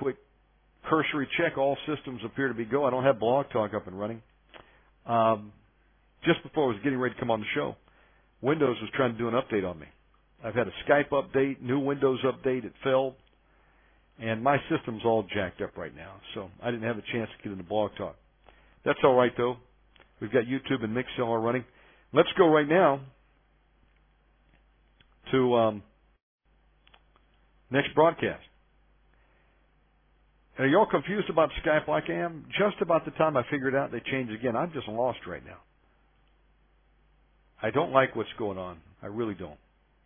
quick cursory check. All systems appear to be go. I don't have Blog Talk up and running. Just before I was getting ready to come on the show, Windows was trying to do an update on me. I've had a Skype update, new Windows update. It failed. And my system's all jacked up right now, so I didn't have a chance to get into Blog Talk. That's all right, though. We've got YouTube and Mixlr running. Let's go right now to next broadcast. Are y'all confused about Skype like I am? Just about the time I figured out they changed again. I'm just lost right now. I don't like what's going on. I really don't.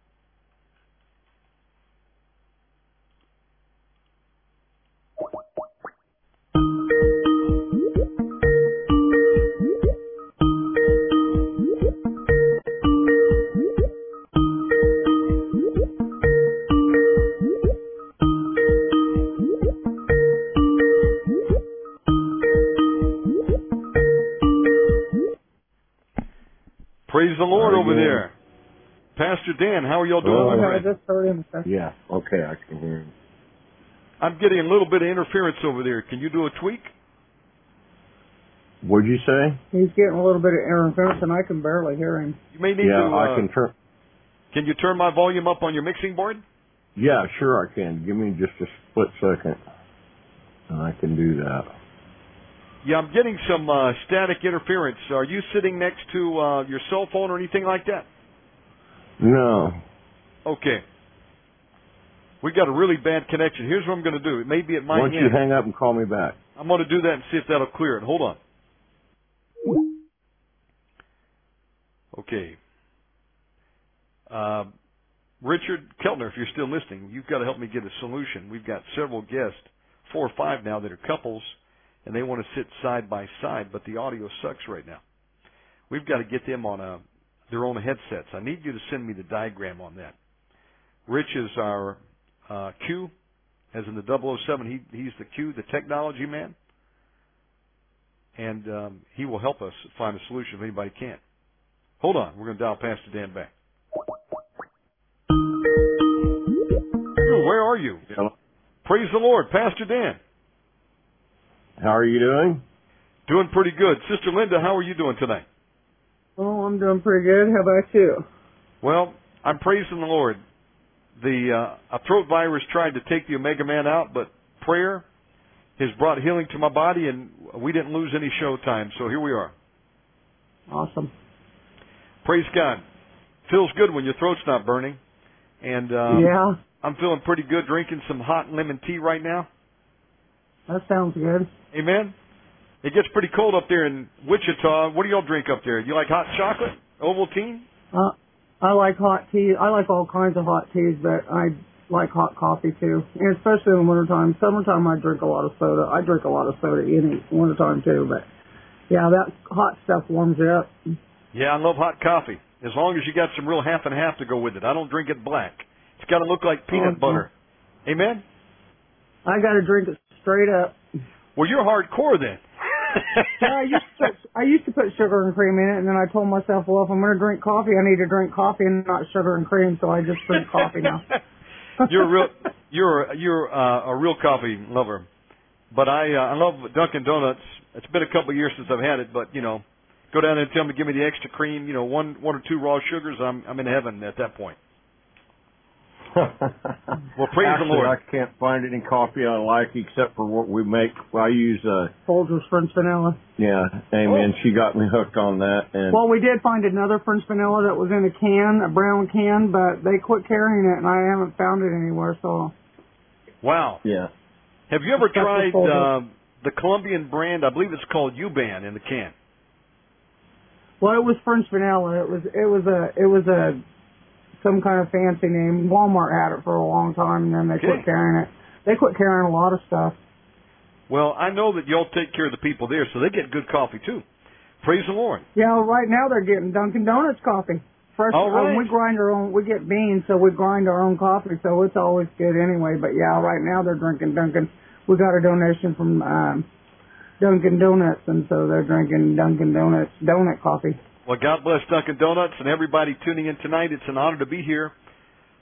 Praise the Lord over there. Pastor Dan, how are y'all doing? I just heard him. Yeah, okay, I can hear him. I'm getting a little bit of interference over there. Can you do a tweak? What'd you say? He's getting a little bit of interference, and I can barely hear him. You may need yeah, to... I can turn... Can you turn my volume up on your mixing board? Yeah, sure I can. Give me just a split second, and I can do that. Yeah, I'm getting some static interference. Are you sitting next to your cell phone or anything like that? No. Okay. We got a really bad connection. Here's what I'm going to do. It may be at my end. Why don't you hang up and call me back? I'm going to do that and see if that'll clear it. Hold on. Okay. Richard Keltner, if you're still listening, you've got to help me get a solution. We've got several guests, 4 or 5 now, that are couples, and they want to sit side by side, but the audio sucks right now. We've got to get them on their own headsets. I need you to send me the diagram on that. Rich is our Q, as in the 007. He's the Q, the technology man, and he will help us find a solution if anybody can. Hold on. We're going to dial Pastor Dan back. Where are you? Hello? Praise the Lord. Pastor Dan. How are you doing? Doing pretty good. Sister Linda, how are you doing tonight? Oh, I'm doing pretty good. How about you? Well, I'm praising the Lord. A throat virus tried to take the Omega Man out, but prayer has brought healing to my body, and we didn't lose any show time, so here we are. Awesome. Praise God. Feels good when your throat's not burning. And yeah. I'm feeling pretty good drinking some hot lemon tea right now. That sounds good. Amen. It gets pretty cold up there in Wichita. What do y'all drink up there? You like hot chocolate? Ovaltine? I like hot tea. I like all kinds of hot teas, but I like hot coffee too. And especially in the wintertime. Summertime I drink a lot of soda. I drink a lot of soda in the wintertime too, but yeah, that hot stuff warms you up. Yeah, I love hot coffee. As long as you got some real half and half to go with it. I don't drink it black. It's got to look like peanut butter. Amen? I got to drink it straight up. Well, you're hardcore then. I used to put sugar and cream in it, and then I told myself, well, if I'm going to drink coffee, I need to drink coffee and not sugar and cream, so I just drink coffee now. You're a real coffee lover. But I love Dunkin' Donuts. It's been a couple of years since I've had it, but, go down there and tell them to give me the extra cream, one or two raw sugars, I'm in heaven at that point. Well, praise the Lord. I can't find any coffee I like except for what we make. I use Folgers French Vanilla. Yeah, amen. Oh. She got me hooked on that. And well, we did find another French Vanilla that was in a can, a brown can, but they quit carrying it, and I haven't found it anywhere. So. Wow. Yeah. Have you ever tried the Colombian brand? I believe it's called U-Ban in the can. Well, it was French Vanilla. It was a some kind of fancy name. Walmart had it for a long time, and then they quit carrying it. They quit carrying a lot of stuff. Well, I know that y'all take care of the people there, so they get good coffee, too. Praise the Lord. Yeah, right now they're getting Dunkin' Donuts coffee. Fresh. All right. We grind our own. We get beans, so we grind our own coffee, so it's always good anyway. But, yeah, right now they're drinking Dunkin'. We got a donation from Dunkin' Donuts, and so they're drinking Dunkin' Donuts donut coffee. Well, God bless Dunkin' Donuts and everybody tuning in tonight. It's an honor to be here.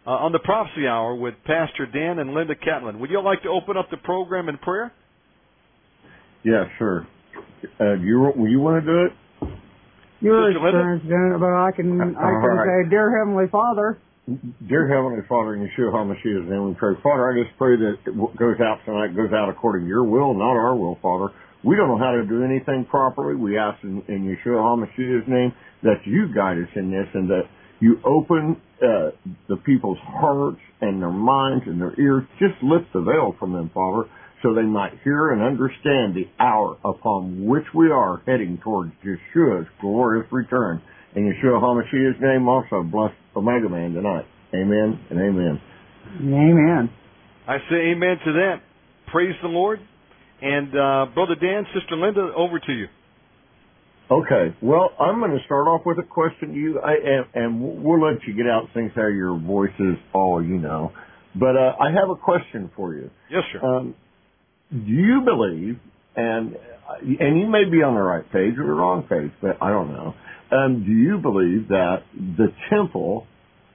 on the Prophecy Hour with Pastor Dan and Linda Catlin. Would you like to open up the program in prayer? Yeah, sure. You want to do it? You're experienced in it, but I can say, Dear Heavenly Father. Dear Heavenly Father, in Yeshua HaMashiach's name we pray. Father, I just pray that what goes out tonight goes out according to your will, not our will, Father. We don't know how to do anything properly. We ask in Yeshua HaMashiach's name that you guide us in this and that you open the people's hearts and their minds and their ears. Just lift the veil from them, Father, so they might hear and understand the hour upon which we are heading towards Yeshua's glorious return. In Yeshua HaMashiach's name also, bless Omega Man tonight. Amen and amen. Amen. I say amen to that. Praise the Lord. And Brother Dan, Sister Linda, over to you. Okay. Well, I'm going to start off with a question to you, and we'll let you get out things how your voice is all you know. But I have a question for you. Yes, sir. Do you believe, and you may be on the right page or the wrong page, but I don't know. Do you believe that the temple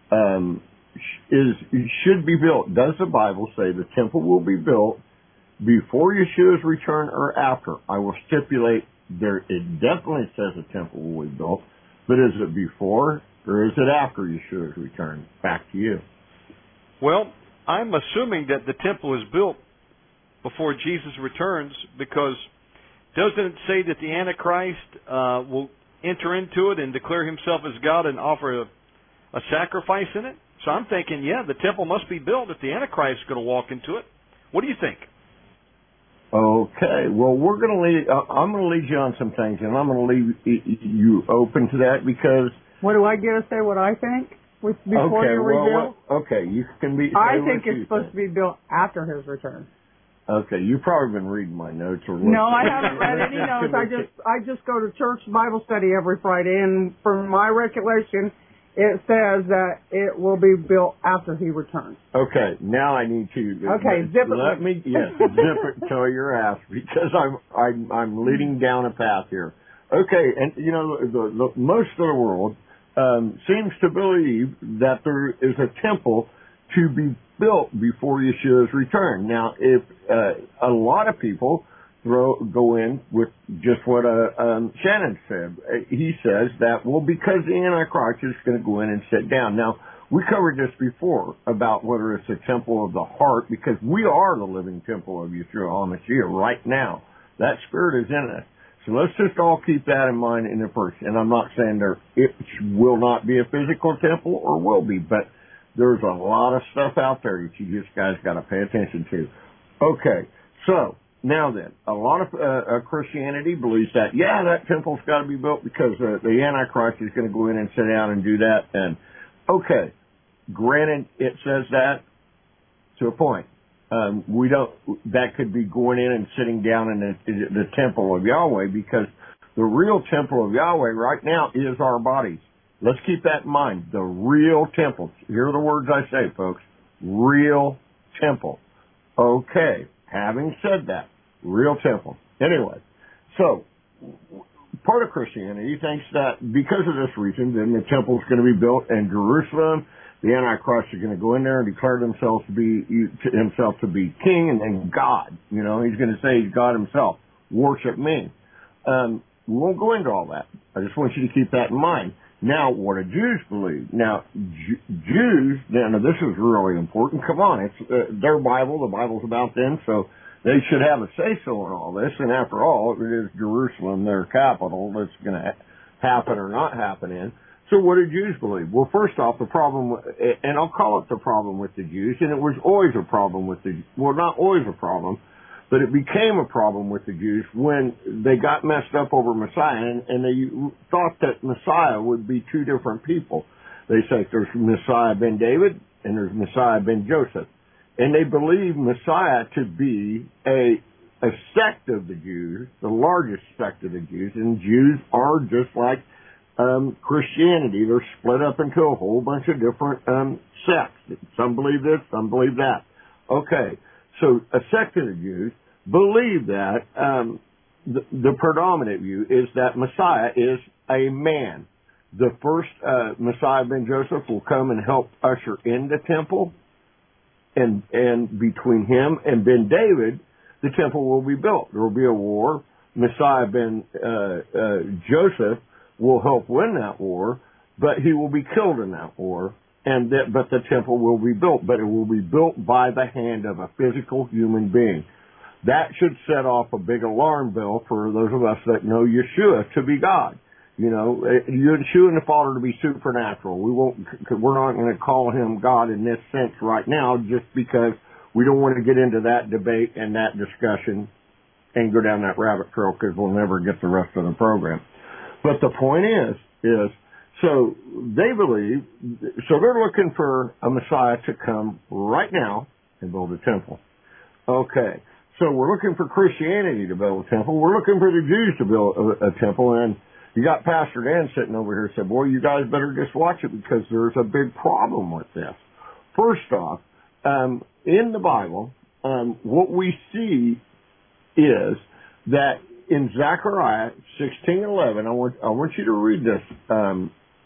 should be built? Does the Bible say the temple will be built before Yeshua's return or after? I will stipulate there. It definitely says the temple will be built, but is it before or is it after Yeshua's return? Back to you. Well, I'm assuming that the temple is built before Jesus returns, because doesn't it say that the Antichrist will enter into it and declare himself as God and offer a sacrifice in it? So I'm thinking, yeah, the temple must be built if the Antichrist is going to walk into it. What do you think? Okay, well, I'm going to lead you on some things, and I'm going to leave you open to that because... What do I get to say what I think before you reveal? Okay, you can be... I think it's supposed to be built after his return. Okay, you've probably been reading my notes or... No, I haven't read any notes. I just go to church Bible study every Friday, and from my recollection, it says that it will be built after he returns. Okay, now I need to... Okay, zip it. Let me, yes, zip it till your ass, because I'm leading down a path here. Okay, and you know, the most of the world seems to believe that there is a temple to be built before Yeshua's return. Now, if a lot of people go in with just what Shannon said. He says that, well, because the Antichrist is going to go in and sit down. Now, we covered this before about whether it's a temple of the heart, because we are the living temple of Yeshua HaMashiach right now. That spirit is in us. So let's just all keep that in mind in the first. And I'm not saying it will not be a physical temple or will be, but there's a lot of stuff out there that you just guys got to pay attention to. Okay, so now then, a lot of Christianity believes that, yeah, that temple's got to be built because the Antichrist is going to go in and sit down and do that. And, okay, granted, it says that to a point. That could be going in and sitting down in the temple of Yahweh, because the real temple of Yahweh right now is our bodies. Let's keep that in mind. The real temple. Here are the words I say, folks. Real temple. Okay. Having said that, real temple. Anyway, so part of Christianity thinks that because of this reason, then the temple's going to be built in Jerusalem. The Antichrist is going to go in there and declare himself to be king and then God. You know, he's going to say he's God himself. Worship me. We won't go into all that. I just want you to keep that in mind. Now, what do Jews believe? Now, Jews, now this is really important. Come on, it's their Bible. The Bible's about them, so they should have a say-so in all this. And after all, it is Jerusalem, their capital, that's going to happen or not happen in. So what do Jews believe? Well, first off, the problem, and I'll call it the problem with the Jews, and it was always a problem with well, not always a problem, but it became a problem with the Jews when they got messed up over Messiah, and they thought that Messiah would be two different people. They say there's Messiah ben David and there's Messiah ben Joseph. And they believe Messiah to be a sect of the Jews, the largest sect of the Jews, and Jews are just like Christianity. They're split up into a whole bunch of different sects. Some believe this, some believe that. Okay, so a sect of the Jews believe that the predominant view is that Messiah is a man. the first Messiah ben Joseph will come and help usher in the temple, and between him and Ben David, the temple will be built. There will be a war. Messiah ben Joseph will help win that war, but he will be killed in that war. But the temple will be built, but it will be built by the hand of a physical human being. That should set off a big alarm bell for those of us that know Yeshua to be God. You know, Yeshua and the Father to be supernatural. We're not going to call him God in this sense right now, just because we don't want to get into that debate and that discussion and go down that rabbit trail, because we'll never get the rest of the program. But the point is, so they believe, so they're looking for a Messiah to come right now and build a temple. Okay, so we're looking for Christianity to build a temple. We're looking for the Jews to build a temple, and you got Pastor Dan sitting over here and said, boy, you guys better just watch it, because there's a big problem with this. First off, in the Bible, what we see is that in Zechariah 16:11, I want you to read this,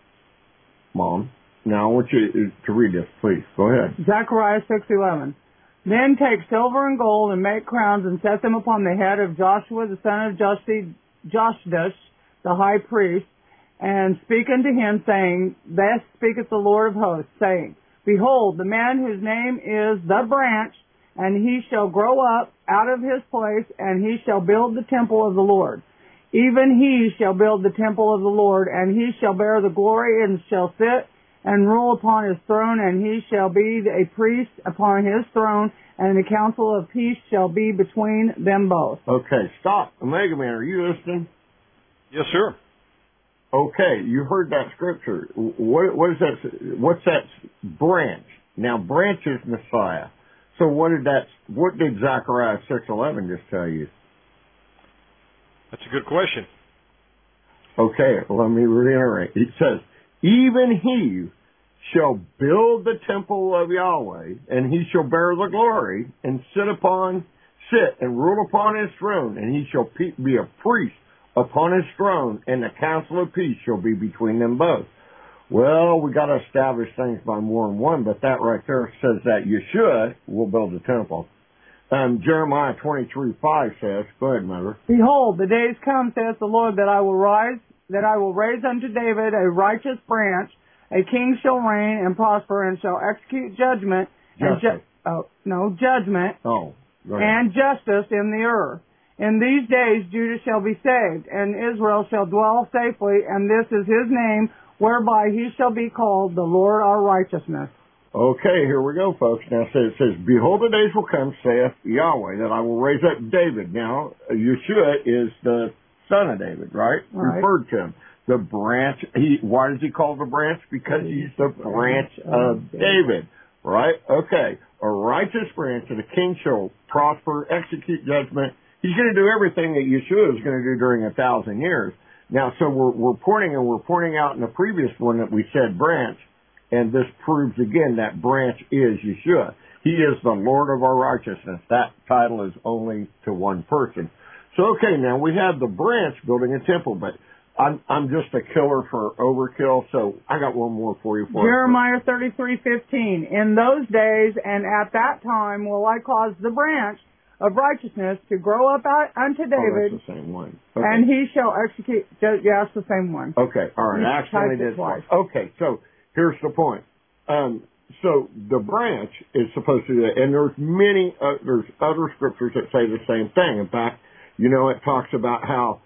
Mom. Now I want you to read this, please. Go ahead. Zechariah 6:11. Then take silver and gold and make crowns and set them upon the head of Joshua the son of Joshdash, the high priest, and speak unto him, saying, Thus speaketh the Lord of hosts, saying, Behold, the man whose name is the branch, and he shall grow up out of his place, and he shall build the temple of the Lord. Even he shall build the temple of the Lord, and he shall bear the glory, and shall sit and rule upon his throne, and he shall be a priest upon his throne, and the council of peace shall be between them both. Okay, stop. Omega Man, are you listening? Yes, sir. Okay, you heard that scripture. What is that? What's that branch? Now, branch is Messiah. So what did Zechariah 6:11 just tell you? That's a good question. Okay, let me reiterate. It says, even he shall build the temple of Yahweh, and he shall bear the glory, and sit and rule upon his throne, and he shall be a priest upon his throne, and the council of peace shall be between them both. Well, we got to establish things by more than one, but that right there says that Yeshua will build the temple. Jeremiah 23:5 says, go ahead, Mother. Behold, the days come, saith the Lord, that I will raise unto David a righteous branch, a king shall reign and prosper, and shall execute judgment Justice. Judgment and justice in the earth. In these days Judah shall be saved, and Israel shall dwell safely, and this is his name, whereby he shall be called the Lord our righteousness. Okay, here we go, folks. Now it says, Behold, the days will come, saith Yahweh, that I will raise up David. Now, Yeshua is the son of David, right? Referred to him. The branch, why does he call the branch? Because he's the branch of David, right? Okay, a righteous branch, and the king shall prosper, execute judgment. He's going to do everything that Yeshua is going to do during 1,000 years. Now, so we're pointing out in the previous one that we said branch, and this proves again that branch is Yeshua. He is the Lord of our righteousness. That title is only to one person. So, okay, now we have the branch building a temple, but I'm just a killer for overkill, so I got one more for you. Jeremiah 33:15. In those days and at that time will I cause the branch of righteousness to grow up unto David. Oh, that's the same one. Okay. And he shall execute. Yeah, it's the same one. Okay, all right. I accidentally did twice. Okay, so here's the point. So the branch is supposed to, and there's other scriptures that say the same thing. In fact, it talks about how.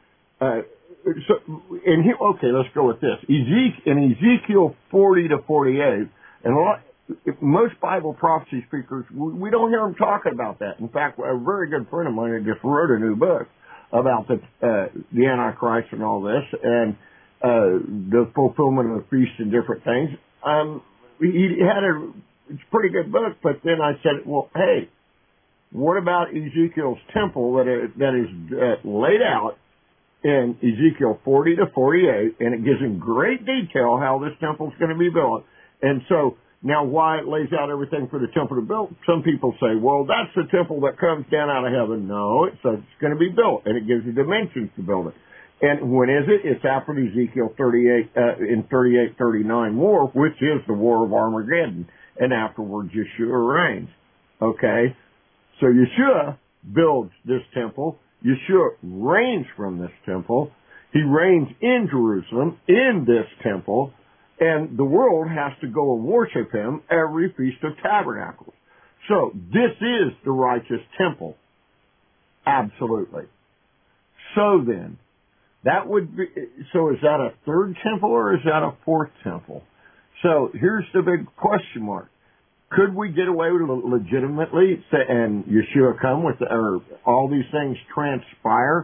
Let's go with this. In Ezekiel 40-48, and most Bible prophecy speakers, we don't hear them talking about that. In fact, a very good friend of mine just wrote a new book about the Antichrist and all this, and the fulfillment of the feast and different things. He had it's a pretty good book, but then I said, well, hey, what about Ezekiel's temple that is laid out in Ezekiel 40-48, and it gives in great detail how this temple is going to be built. And so now why it lays out everything for the temple to build, some people say, well, that's the temple that comes down out of heaven. No, it says it's going to be built, and it gives you dimensions to build it. And when is it? It's after the Ezekiel 38, in 38-39 war, which is the war of Armageddon. And afterwards, Yeshua reigns. Okay? So Yeshua builds this temple. Yeshua reigns from this temple. He reigns in Jerusalem, in this temple. And the world has to go and worship him every Feast of Tabernacles. So this is the righteous temple. Absolutely. So then, that would be, so is that a third temple or is that a fourth temple? So here's the big question mark. Could we get away with it legitimately and Yeshua come with, or all these things transpire,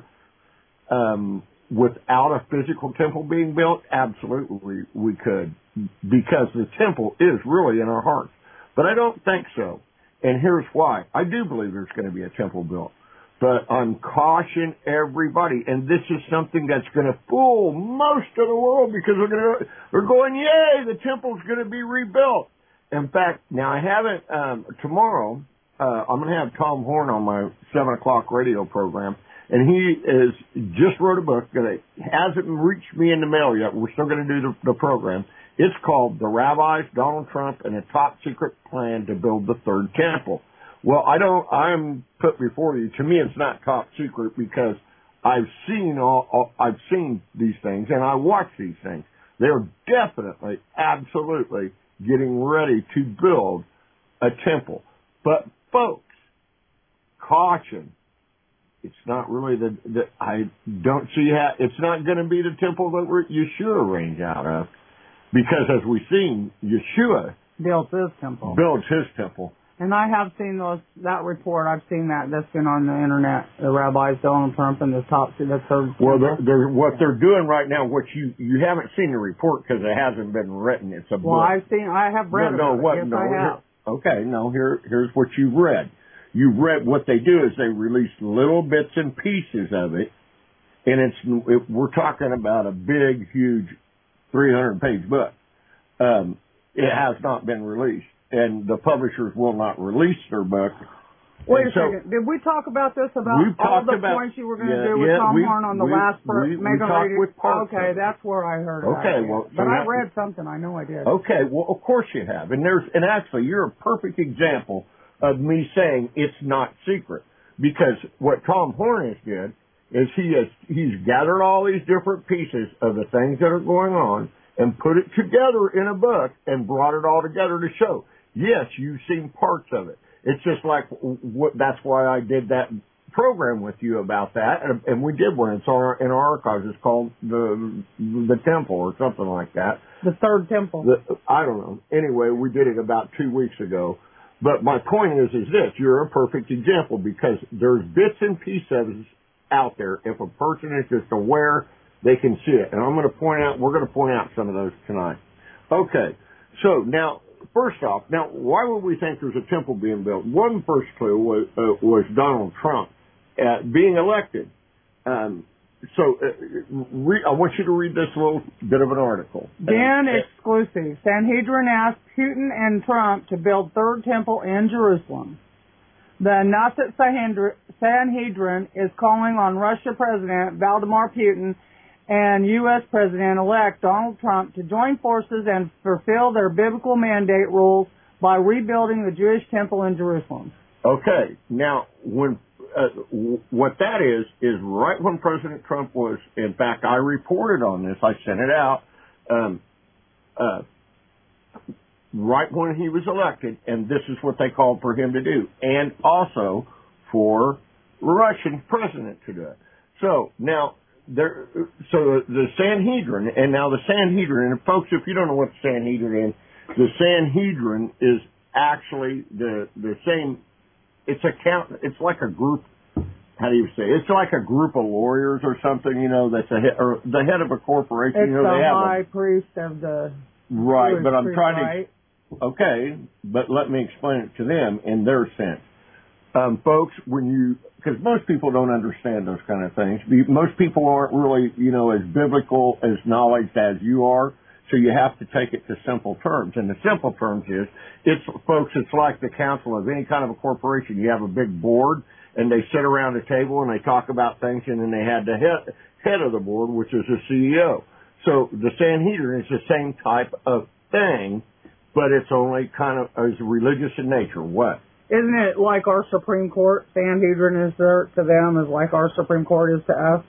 without a physical temple being built? Absolutely we could, because the temple is really in our hearts. But I don't think so. And here's why. I do believe there's going to be a temple built. But I'm cautioning everybody, and this is something that's going to fool most of the world, because they're going, yay, the temple's going to be rebuilt. In fact, now I haven't, tomorrow, I'm going to have Tom Horn on my 7 o'clock radio program, and he just wrote a book that hasn't reached me in the mail yet. We're still going to do the program. It's called The Rabbis, Donald Trump, and a Top Secret Plan to Build the Third Temple. Well, I'm put before you. To me, it's not top secret, because I've seen these things and I watch these things. They're definitely, absolutely getting ready to build a temple. But folks, caution. It's not really I don't see how, it's not going to be the temple that Yeshua reigns out of. Because as we've seen, Yeshua builds his temple. And I have seen that report. I've seen that's been on the internet. The rabbis, Donald Trump, and the third. Well, what they're doing right now, which you haven't seen the report because it hasn't been written. It's a book. Well, I have read it. Yes, I have. Okay, no, here's what you've read. You've read what they do is they release little bits and pieces of it, and we're talking about a big, huge 300-page book. It has not been released. And the publishers will not release their book. Wait a second. Did we talk about this, about all the points you were going to do with Tom Horn on the last Mega Radio? Okay, that's where I heard it. Okay, well, but I read something. I know I did. Okay, well, of course you have. And actually, you're a perfect example of me saying it's not secret. Because what Tom Horn has did is he's gathered all these different pieces of the things that are going on and put it together in a book and brought it all together to show. Yes, you've seen parts of it. It's just like that's why I did that program with you about that, and we did one. It's in our archives. It's called the Temple or something like that. The Third Temple. I don't know. Anyway, we did it about 2 weeks ago. But my point is this: you're a perfect example, because there's bits and pieces out there. If a person is just aware, they can see it. And we're going to point out some of those tonight. Okay, so now. First off, now, why would we think there's a temple being built? One first clue was Donald Trump being elected. I want you to read this little bit of an article. Dan exclusive. Sanhedrin asked Putin and Trump to build third temple in Jerusalem. The Knesset Sanhedrin is calling on Russia President Vladimir Putin and U.S. President-elect Donald Trump to join forces and fulfill their biblical mandate rules by rebuilding the Jewish temple in Jerusalem. Okay. Now, what that is right when President Trump was, in fact, I reported on this, I sent it out, right when he was elected, and this is what they called for him to do, and also for Russian president to do it. So, now, the Sanhedrin, and folks, if you don't know what the Sanhedrin is, the Sanhedrin is actually the same. It's like a group. How do you say? It's like a group of lawyers or something. That's the head of a corporation. It's the high priest of the right. Jewish But I'm priest, trying right? to. Okay, but let me explain it to them in their sense. Folks, because most people don't understand those kind of things. Most people aren't really, as biblical as knowledge as you are, so you have to take it to simple terms. And the simple terms is, it's like the council of any kind of a corporation. You have a big board, and they sit around a table and they talk about things, and then they had the head of the board, which is the CEO. So the Sanhedrin is the same type of thing, but it's only kind of as religious in nature. What? Isn't it like our Supreme Court? Sanhedrin is there to them as like our Supreme Court is to us?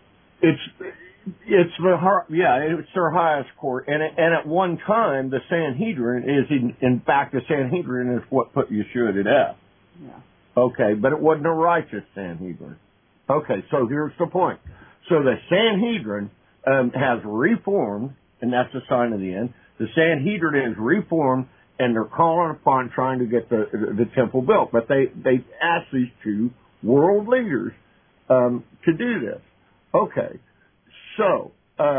It's their highest court, and at one time the Sanhedrin is in fact the Sanhedrin is what put Yeshua to death. Yeah. Okay, but it wasn't a righteous Sanhedrin. Okay, so here's the point. So the Sanhedrin has reformed, and that's a sign of the end. The Sanhedrin is reformed, and they're calling upon trying to get the temple built. But they asked these two world leaders to do this. Okay, so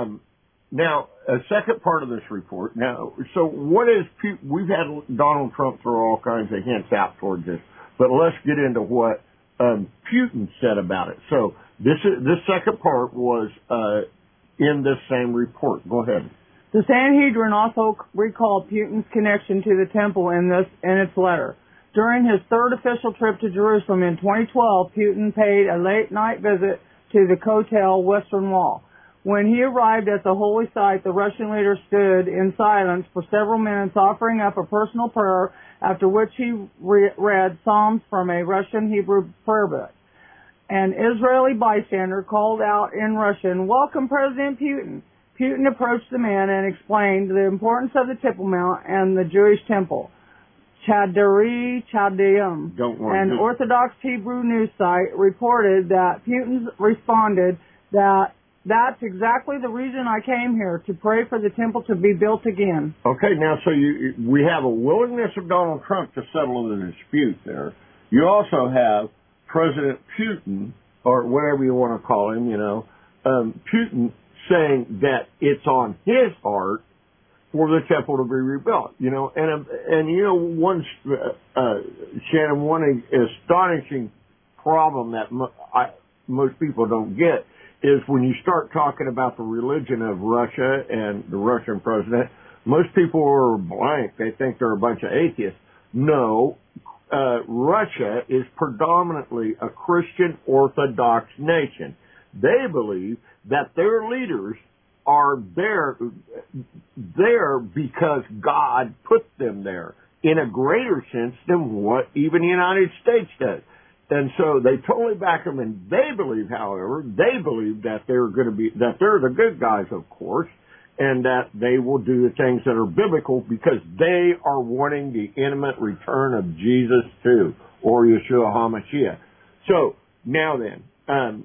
now a second part of this report. Now, so what is we've had Donald Trump throw all kinds of hints out towards this, but let's get into what Putin said about it. So this second part was in this same report. Go ahead. The Sanhedrin also recalled Putin's connection to the temple in its letter. During his third official trip to Jerusalem in 2012, Putin paid a late-night visit to the Kotel Western Wall. When he arrived at the holy site, the Russian leader stood in silence for several minutes, offering up a personal prayer, after which he read Psalms from a Russian Hebrew prayer book. An Israeli bystander called out in Russian, "Welcome, President Putin." Putin approached the man and explained the importance of the Temple Mount and the Jewish temple. Chadari Chadeum, an Orthodox Hebrew news site, reported that Putin responded that that's exactly the reason I came here, to pray for the temple to be built again. Okay, now so we have a willingness of Donald Trump to settle the dispute there. You also have President Putin, or whatever you want to call him, Putin saying that it's on his heart for the temple to be rebuilt, and Shannon, one astonishing problem that most people don't get is when you start talking about the religion of Russia and the Russian president, most people are blank. They think they're a bunch of atheists. No, Russia is predominantly a Christian Orthodox nation. They believe that their leaders are there because God put them there in a greater sense than what even the United States does. And so they totally back them, and they believe, however, that they're the good guys, of course, and that they will do the things that are biblical because they are wanting the imminent return of Jesus too, or Yeshua HaMashiach. So now then, am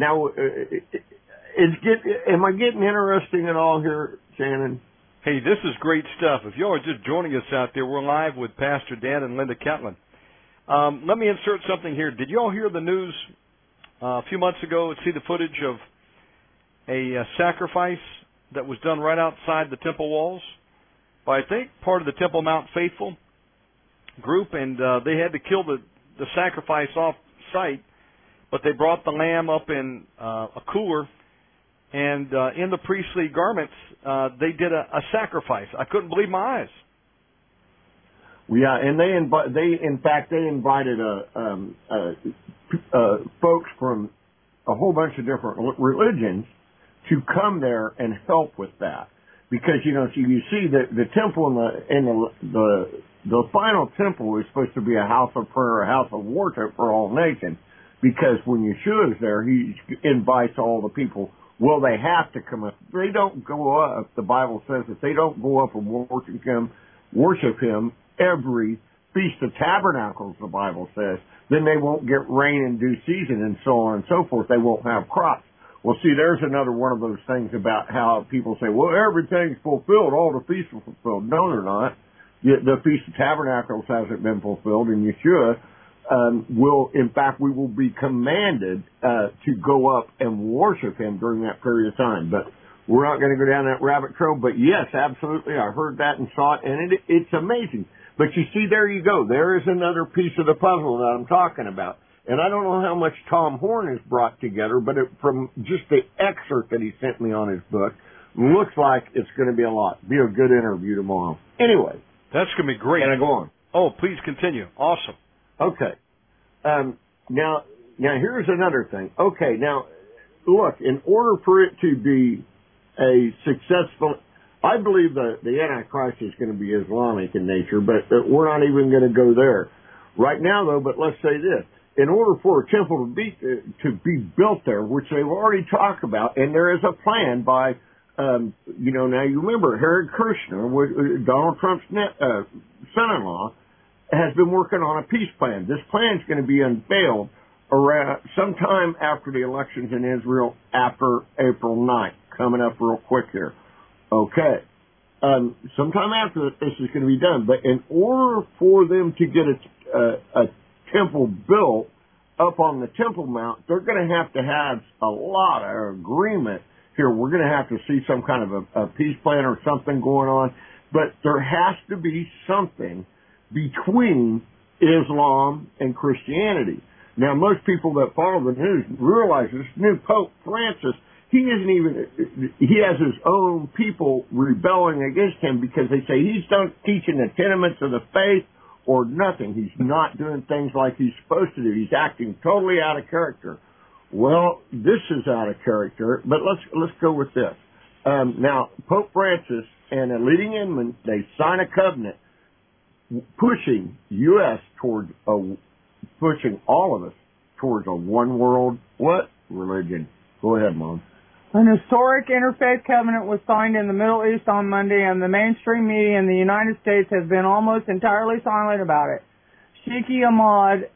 I getting interesting at all here, Shannon? Hey, this is great stuff. If y'all are just joining us out there, we're live with Pastor Dan and Linda Catlin. Let me insert something here. Did y'all hear the news a few months ago? See the footage of a sacrifice that was done right outside the temple walls by, I think, part of the Temple Mount Faithful group, and they had to kill the sacrifice off site, but they brought the lamb up in a cooler, and in the priestly garments, they did a sacrifice. I couldn't believe my eyes. Yeah, and they invited folks from a whole bunch of different religions to come there and help with that, because so you see that the temple and the final temple is supposed to be a house of prayer, a house of worship for all nations, because when Yeshua is there, he invites all the people. Well, they have to come up. They don't go up. The Bible says that they don't go up and worship him every Feast of Tabernacles, the Bible says. Then they won't get rain in due season and so on and so forth. They won't have crops. Well, see, there's another one of those things about how people say, well, everything's fulfilled. All the feasts are fulfilled. No, they're not. The Feast of Tabernacles hasn't been fulfilled, and Yeshua we will be commanded to go up and worship him during that period of time. But we're not going to go down that rabbit trail. But yes, absolutely, I heard that and saw it, and it's amazing. But you see, there you go. There is another piece of the puzzle that I'm talking about. And I don't know how much Tom Horn has brought together, but from just the excerpt that he sent me on his book, looks like it's going to be a lot. Be a good interview tomorrow. Anyway. That's going to be great. Can I go on? Oh, please continue. Awesome. Okay. Now here's another thing. Okay, now, look, in order for it to be a successful, I believe the Antichrist is going to be Islamic in nature, but we're not even going to go there right now, though. But let's say this: in order for a temple to be built there, which they've already talked about, and there is a plan by, now you remember Jared Kushner, Donald Trump's son-in-law, has been working on a peace plan. This plan is going to be unveiled around sometime after the elections in Israel, after April 9th, coming up real quick here. Okay. Sometime after this is going to be done. But in order for them to get a temple built up on the Temple Mount, they're going to have a lot of agreement here. We're going to have to see some kind of a peace plan or something going on. But there has to be something between Islam and Christianity. Now, most people that follow the news realize this new Pope Francis, he has his own people rebelling against him because they say he's not teaching the tenements of the faith or nothing. He's not doing things like he's supposed to do. He's acting totally out of character. Well, this is out of character, but let's go with this. Now, Pope Francis and a leading inman, they sign a covenant pushing U.S. towards pushing all of us towards a one world religion. Go ahead, Mom. An historic interfaith covenant was signed in the Middle East on Monday, and the mainstream media in the United States has been almost entirely silent about it. Sheikh Ahmad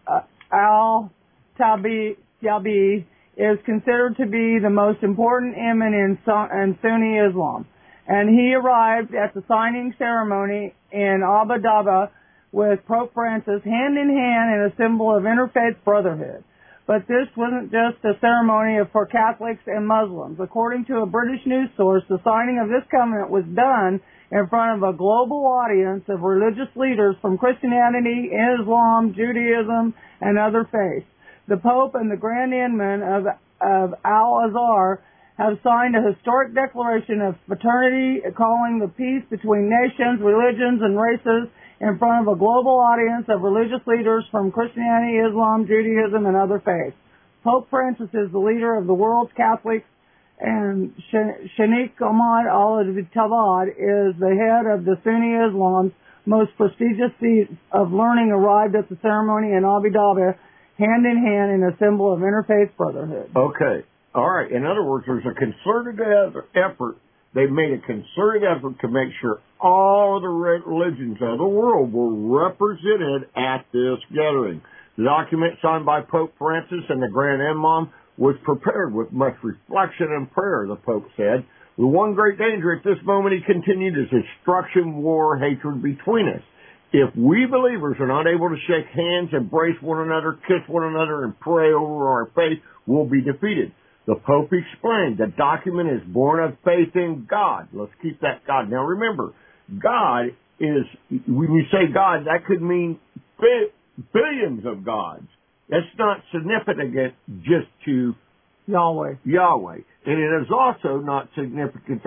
al-Tabi is considered to be the most important imam in Sunni Islam, and he arrived at the signing ceremony in Abu Dhabi with Pope Francis hand in hand in a symbol of interfaith brotherhood. But this wasn't just a ceremony for Catholics and Muslims. According to a British news source, the signing of this covenant was done in front of a global audience of religious leaders from Christianity, Islam, Judaism, and other faiths. The Pope and the Grand Inman of Al-Azhar have signed a historic declaration of fraternity, calling the peace between nations, religions, and races in front of a global audience of religious leaders from Christianity, Islam, Judaism, and other faiths. Pope Francis is the leader of the world's Catholics, and Sheikh Ahmad al-Tabad is the head of the Sunni Islam's most prestigious seat of learning, arrived at the ceremony in Abu Dhabi, hand in hand in a symbol of interfaith brotherhood. Okay. All right. In other words, there's a concerted effort. They made a concerted effort to make sure all of the religions of the world were represented at this gathering. The document signed by Pope Francis and the Grand Imam was prepared with much reflection and prayer, the Pope said. The one great danger at this moment, he continued, is destruction, war, hatred between us. If we believers are not able to shake hands, embrace one another, kiss one another, and pray over our faith, we'll be defeated. The Pope explained the document is born of faith in God. Let's keep that God. Now remember, God is, when you say God, that could mean billions of gods. That's not significant just to Yahweh. And it is also not significant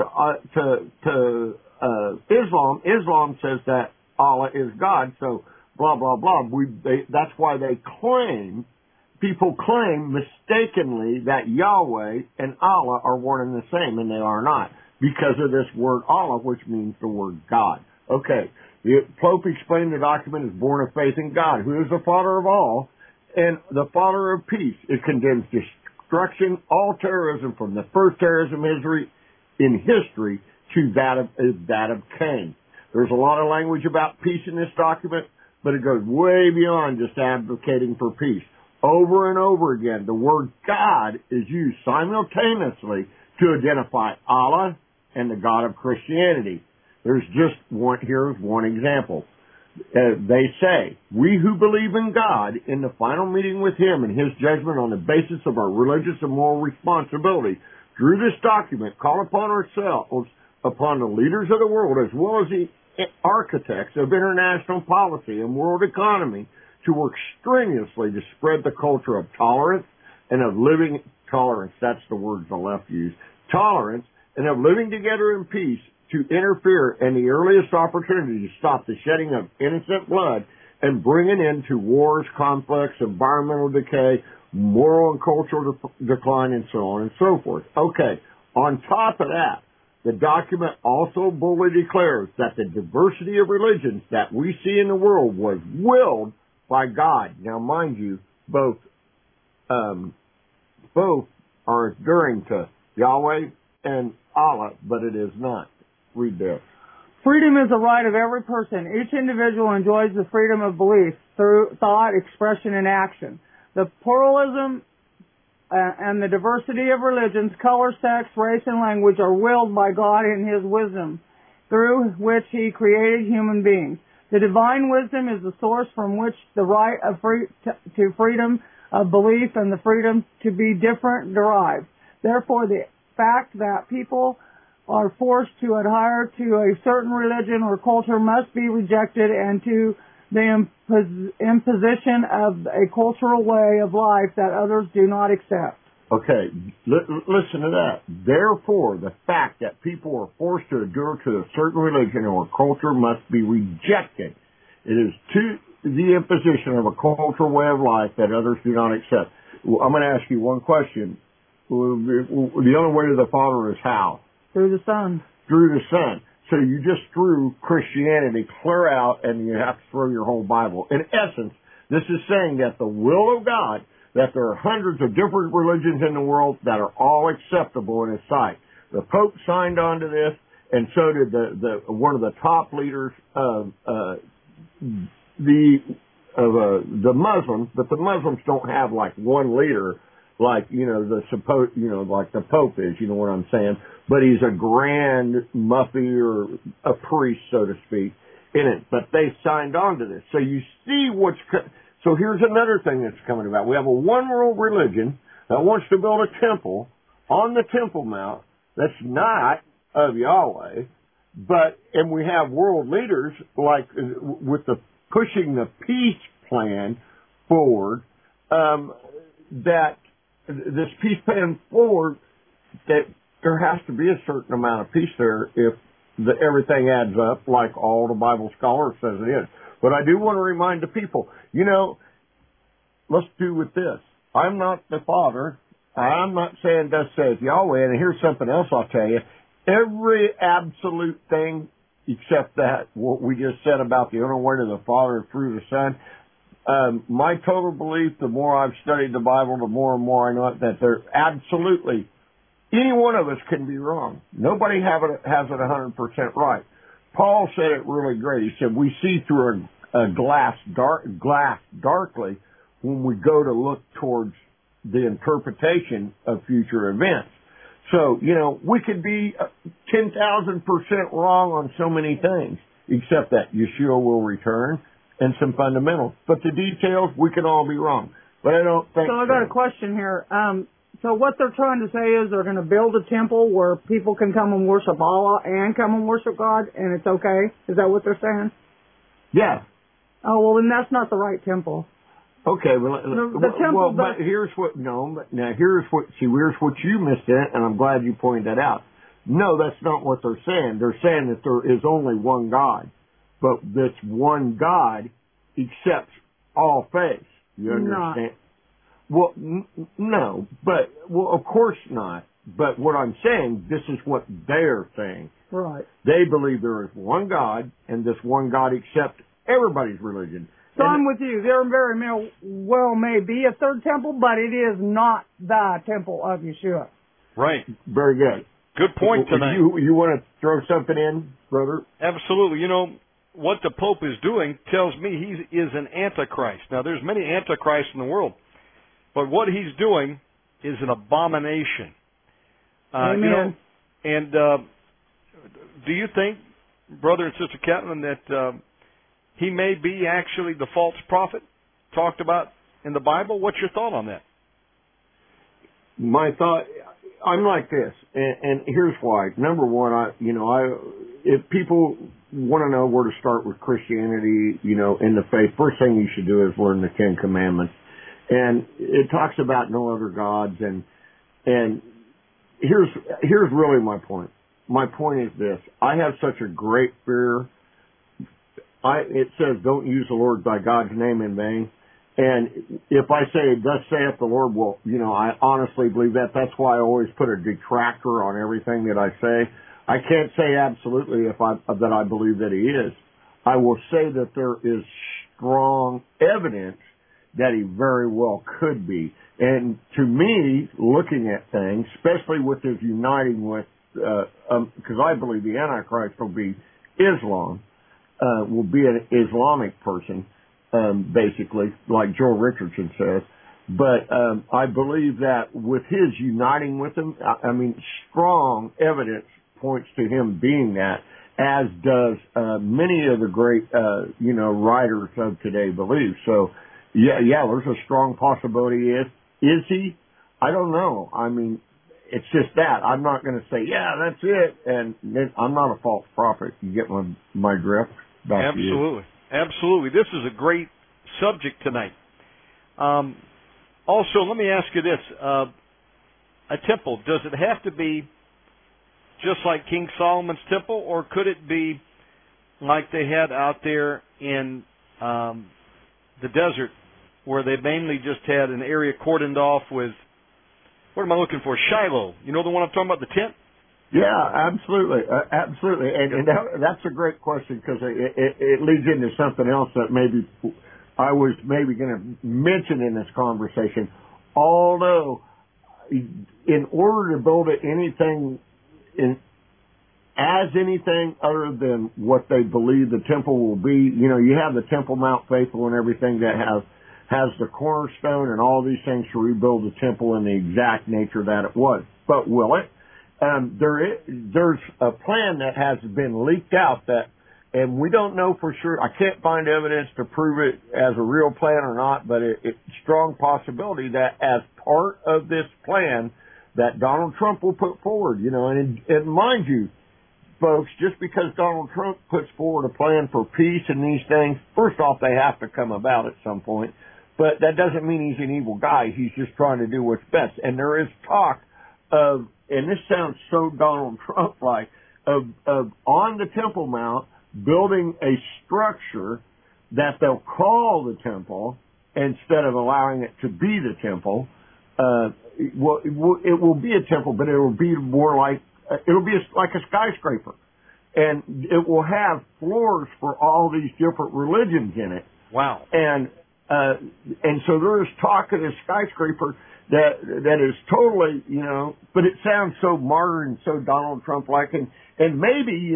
to Islam. Islam says that Allah is God, so blah, blah, blah. That's why people claim mistakenly that Yahweh and Allah are one and the same, and they are not, because of this word Allah, which means the word God. Okay, the Pope explained the document is born of faith in God, who is the Father of all, and the Father of peace. It condemns destruction, all terrorism, from the first terrorism in history to that of Cain. There's a lot of language about peace in this document, but it goes way beyond just advocating for peace. Over and over again, the word God is used simultaneously to identify Allah and the God of Christianity. Here's one example. They say, we who believe in God in the final meeting with Him and His judgment on the basis of our religious and moral responsibility, through this document, call upon ourselves, upon the leaders of the world, as well as the architects of international policy and world economy, to work strenuously to spread the culture of tolerance and of living tolerance. That's the words the left use. Tolerance and of living together in peace, to interfere in the earliest opportunity to stop the shedding of innocent blood and bringing into wars, conflicts, environmental decay, moral and cultural decline, and so on and so forth. Okay, on top of that, the document also boldly declares that the diversity of religions that we see in the world was willed by God. Now, mind you, both are adhering to Yahweh and Allah, but it is not. Read there. Freedom is a right of every person. Each individual enjoys the freedom of belief through thought, expression, and action. The pluralism and the diversity of religions, color, sex, race, and language are willed by God in His wisdom, through which He created human beings. The divine wisdom is the source from which the right of to freedom of belief and the freedom to be different derives. Therefore, the fact that people are forced to adhere to a certain religion or culture must be rejected, and to the imposition of a cultural way of life that others do not accept. Okay, listen to that. Therefore, the fact that people are forced to adhere to a certain religion or culture must be rejected. It is to the imposition of a cultural way of life that others do not accept. Well, I'm going to ask you one question. The only way to the Father is how? Through the Son. Through the Son. So you just threw Christianity clear out, and you have to throw your whole Bible. In essence, this is saying that the will of God, that there are hundreds of different religions in the world that are all acceptable in His sight. The Pope signed on to this, and so did one of the top leaders of the Muslims, but the Muslims don't have like one leader like, like the Pope is, you know what I'm saying? But he's a grand mufti or a priest, so to speak, in it. But they signed on to this. So you see so here's another thing that's coming about. We have a one world religion that wants to build a temple on the Temple Mount that's not of Yahweh, and we have world leaders like with pushing the peace plan forward, that this peace plan forward, that there has to be a certain amount of peace there if everything adds up, like all the Bible scholars says it is. But I do want to remind the people, let's do with this. I'm not the Father. I'm not saying thus says Yahweh. And here's something else I'll tell you. Every absolute thing except that, what we just said about the only way to the Father through the Son, my total belief, the more I've studied the Bible, the more and more I know it, that there absolutely, any one of us can be wrong. Nobody has it 100% right. Paul said it really great. He said, we see through a glass darkly when we go to look towards the interpretation of future events. So, we could be 10,000% wrong on so many things, except that Yeshua will return and some fundamentals. But the details, we can all be wrong. But I don't think so. I got a question here. So what they're trying to say is they're going to build a temple where people can come and worship Allah and come and worship God, and it's okay? Is that what they're saying? Yeah. Oh, well, then that's not the right temple. Okay, well, the temple. But here's what you missed in it, and I'm glad you pointed that out. No, that's not what they're saying. They're saying that there is only one God, but this one God accepts all faiths. You understand? Well, no, of course not. But what I'm saying, this is what they're saying. Right. They believe there is one God, and this one God accepts everybody's religion. So I'm with you. There very well may be a third temple, but it is not the temple of Yeshua. Right. Very good. Good point tonight. You want to throw something in, brother? Absolutely. What the Pope is doing tells me he is an antichrist. Now, there's many antichrists in the world, but what he's doing is an abomination. Amen. Do you think, brother and sister Catlin, that he may be actually the false prophet talked about in the Bible? What's your thought on that? My thought, I'm like this, and here's why. Number one, if people want to know where to start with Christianity, in the faith, first thing you should do is learn the Ten Commandments. And it talks about no other gods, and here's really my point. My point is this. I have such a great fear it says, don't use the Lord thy God's name in vain. And if I say, thus saith the Lord, well, I honestly believe that. That's why I always put a detractor on everything that I say. I can't say absolutely that I believe that he is. I will say that there is strong evidence that he very well could be. And to me, looking at things, especially with his uniting with, because I believe the Antichrist will be Islam, will be an Islamic person, basically, like Joel Richardson says. But I believe that with his uniting with him, strong evidence points to him being that, as does many of the great, writers of today believe. So, yeah, there's a strong possibility. Is he? I don't know. It's just that. I'm not going to say, yeah, that's it. And I'm not a false prophet. You get my drift? Back Absolutely. Absolutely. This is a great subject tonight. Also, let me ask you this. A temple, does it have to be just like King Solomon's temple, or could it be like they had out there in the desert, where they mainly just had an area cordoned off with, what am I looking for, Shiloh? You know the one I'm talking about, the tent? Yeah, absolutely, absolutely. And that's a great question, because it leads into something else that maybe I was maybe going to mention in this conversation. Although, in order to build anything as anything other than what they believe the temple will be, you have the Temple Mount Faithful and everything that has the cornerstone and all these things to rebuild the temple in the exact nature that it was. But will it? There's a plan that has been leaked out and we don't know for sure. I can't find evidence to prove it as a real plan or not, but it's strong possibility that as part of this plan that Donald Trump will put forward, and mind you, folks, just because Donald Trump puts forward a plan for peace and these things, first off, they have to come about at some point, but that doesn't mean he's an evil guy. He's just trying to do what's best. And there is talk of, and this sounds so Donald Trump-like, of on the Temple Mount, building a structure that they'll call the temple instead of allowing it to be the temple. It will be a temple, but it will be more like like a skyscraper, and it will have floors for all these different religions in it. Wow! And so there is talk of this skyscraper that is totally, but it sounds so modern, so Donald Trump-like, and maybe,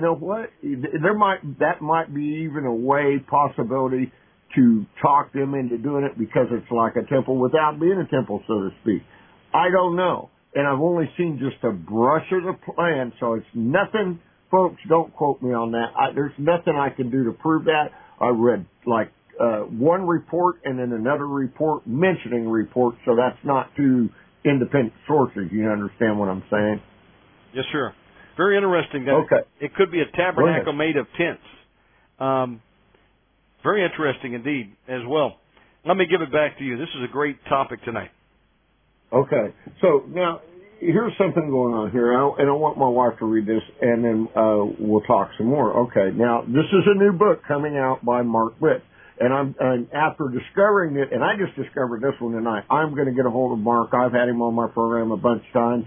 that might be even a possibility to talk them into doing it because it's like a temple without being a temple, so to speak. I don't know. And I've only seen just a brush of the plan, so it's nothing, folks, don't quote me on that. There's nothing I can do to prove that. I read one report and then another report mentioning a report, so that's not two independent sources. You understand what I'm saying? Yes, sir. Very interesting. Okay. It could be a tabernacle made of tents. Very interesting indeed as well. Let me give it back to you. This is a great topic tonight. Okay. So now, here's something going on here, and I want my wife to read this, and then we'll talk some more. Okay. Now, this is a new book coming out by Mark Britt. And after discovering it, and I just discovered this one tonight, I'm going to get a hold of Mark. I've had him on my program a bunch of times,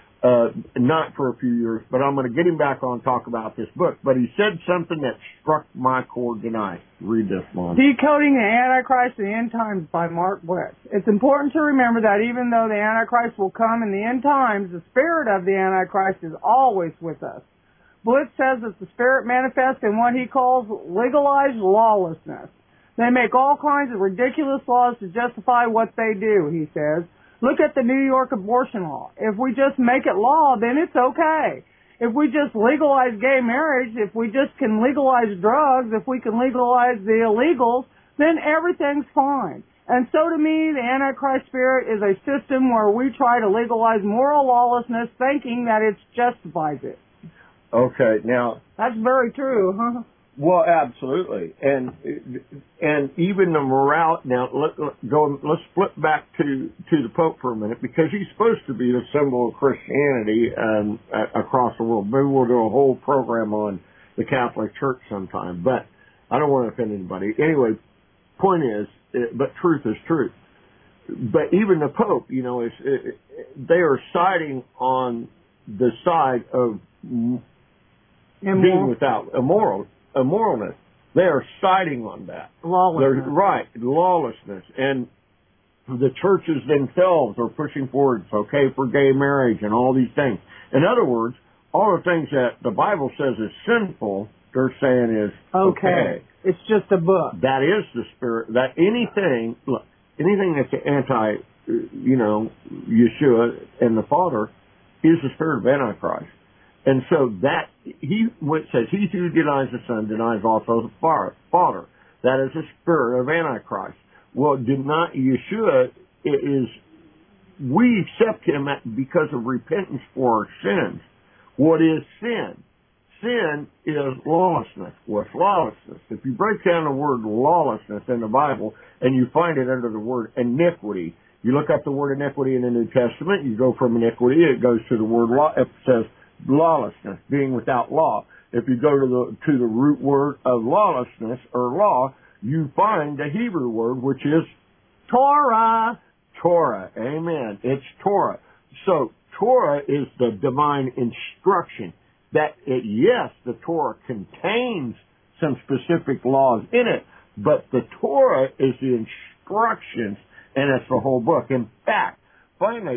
not for a few years, but I'm going to get him back on and talk about this book. But he said something that struck my chord tonight. Read this, Mom. Decoding the Antichrist and the End Times by Mark Britt. It's important to remember that even though the Antichrist will come in the end times, the spirit of the Antichrist is always with us. Blitz says that the spirit manifests in what he calls legalized lawlessness. They make all kinds of ridiculous laws to justify what they do, he says. Look at the New York abortion law. If we just make it law, then it's okay. If we just legalize gay marriage, if we just can legalize drugs, if we can legalize the illegals, then everything's fine. And so to me, the Antichrist spirit is a system where we try to legalize moral lawlessness thinking that it justifies it. Okay, now... That's very true, huh? Well, absolutely, and even the morale. Now, let's flip back to the Pope for a minute, because he's supposed to be the symbol of Christianity across the world. Maybe we'll do a whole program on the Catholic Church sometime. But I don't want to offend anybody. Anyway, point is, but truth is truth. But even the Pope, you know, they are siding on the side of being without immoralness. They are siding on that. Lawlessness. Right, lawlessness. And the churches themselves are pushing forward, it's okay for gay marriage and all these things. In other words, all the things that the Bible says is sinful, they're saying is okay. It's just a book. That is the spirit. That anything that's anti, Yeshua and the Father is the spirit of Antichrist. And so that, says, he who denies the Son denies also the Father. That is the spirit of Antichrist. Well, Yeshua is, we accept him because of repentance for our sins. What is sin? Sin is lawlessness. What's lawlessness? If you break down the word lawlessness in the Bible and you find it under the word iniquity, you look up the word iniquity in the New Testament, you go from iniquity, it goes to the word law, it says lawlessness, being without law. If you go to the root word of lawlessness or law, you find the Hebrew word, which is Torah. Torah. Amen. It's Torah. So Torah is the divine instruction. Yes, the Torah contains some specific laws in it, but the Torah is the instructions, and it's the whole book. In fact, finally,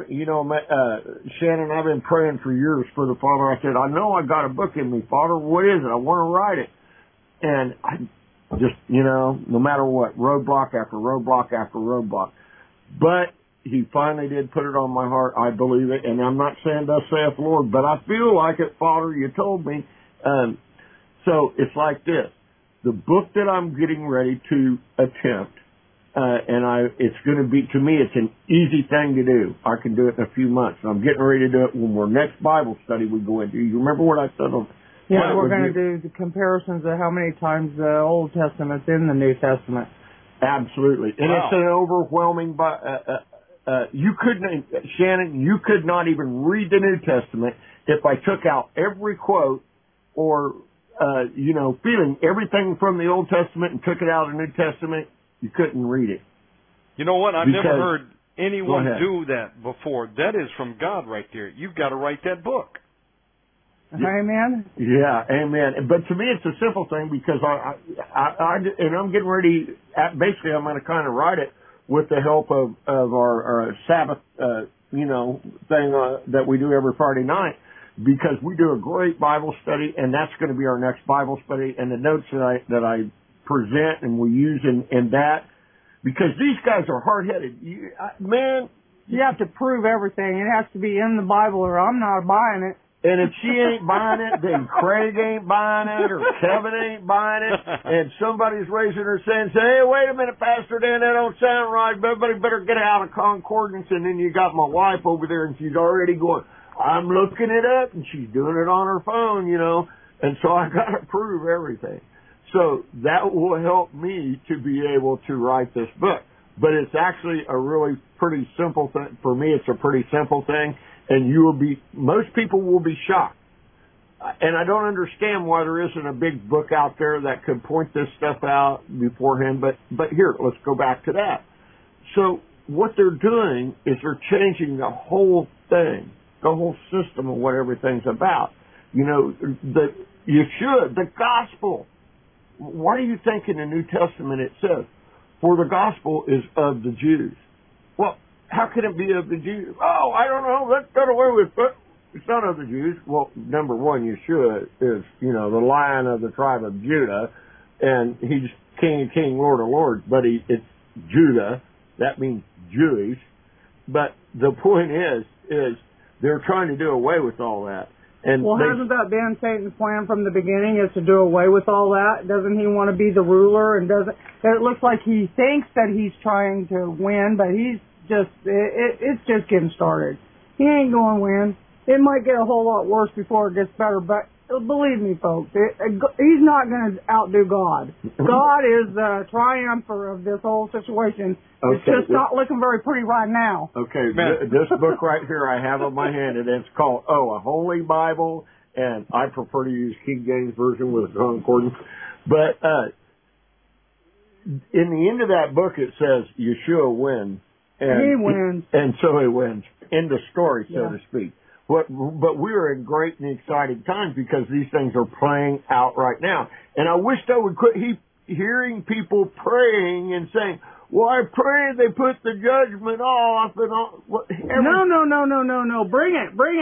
Shannon, I've been praying for years for the Father. I said, I know I got a book in me, Father. What is it? I want to write it. And I just, no matter what, roadblock after roadblock after roadblock. But he finally did put it on my heart. I believe it. And I'm not saying thus saith the Lord, but I feel like it, Father. You told me. So it's like this. The book that I'm getting ready to attempt, it's going to be, to me, it's an easy thing to do. I can do it in a few months. I'm getting ready to do it when our next Bible study we go into. You remember what I said on? Yeah, we're going to do the comparisons of how many times the Old Testament's in the New Testament. Absolutely. And It's an overwhelming, you couldn't, Shannon, you could not even read the New Testament if I took out every quote or, feeling everything from the Old Testament and took it out of the New Testament. You couldn't read it. You know what? I've never heard anyone do that before. That is from God right there. You've got to write that book. Amen. Yeah, amen. But to me, it's a simple thing because and I'm getting ready. Basically, I'm going to kind of write it with the help of our Sabbath, thing that we do every Friday night, because we do a great Bible study, and that's going to be our next Bible study. And the notes that I present and we use in that, because these guys are hard-headed. You have to prove everything. It has to be in the Bible, or I'm not buying it. And if she ain't buying it, then Craig ain't buying it, or Kevin ain't buying it, and somebody's raising her hand saying, hey, wait a minute, Pastor Dan, that don't sound right. Everybody better get out of concordance. And then you got my wife over there, and she's already going, I'm looking it up, and she's doing it on her phone, And so I got to prove everything. So that will help me to be able to write this book. But it's actually a really pretty simple thing. For me, it's a pretty simple thing. And most people will be shocked. And I don't understand why there isn't a big book out there that could point this stuff out beforehand. But here, let's go back to that. So what they're doing is they're changing the whole thing, the whole system of what everything's about. The gospel. Why do you think in the New Testament it says, for the gospel is of the Jews? Well, how can it be of the Jews? Oh, I don't know. Let's get away with it. It's not of the Jews. Well, number one, Yeshua is, the Lion of the tribe of Judah, and he's King of Kings, Lord of Lords, but it's Judah. That means Jewish. But the point is they're trying to do away with all that. And hasn't that been Satan's plan from the beginning, is to do away with all that? Doesn't he want to be the ruler? And it looks like he thinks that he's trying to win, but it's just getting started. He ain't going to win. It might get a whole lot worse before it gets better, but believe me, folks, he's not going to outdo God. God is the triumpher of this whole situation. Okay. It's just not looking very pretty right now. Okay, this book right here I have in my hand, and it's called, A Holy Bible, and I prefer to use King James Version with concordance. But in the end of that book, it says Yeshua wins. And he wins. And so he wins. End of story, so Yeah. to speak. But we are in great and exciting times because these things are playing out right now. And I wish I would quit hearing people praying and saying, well, I pray they put the judgment off and all. No. Bring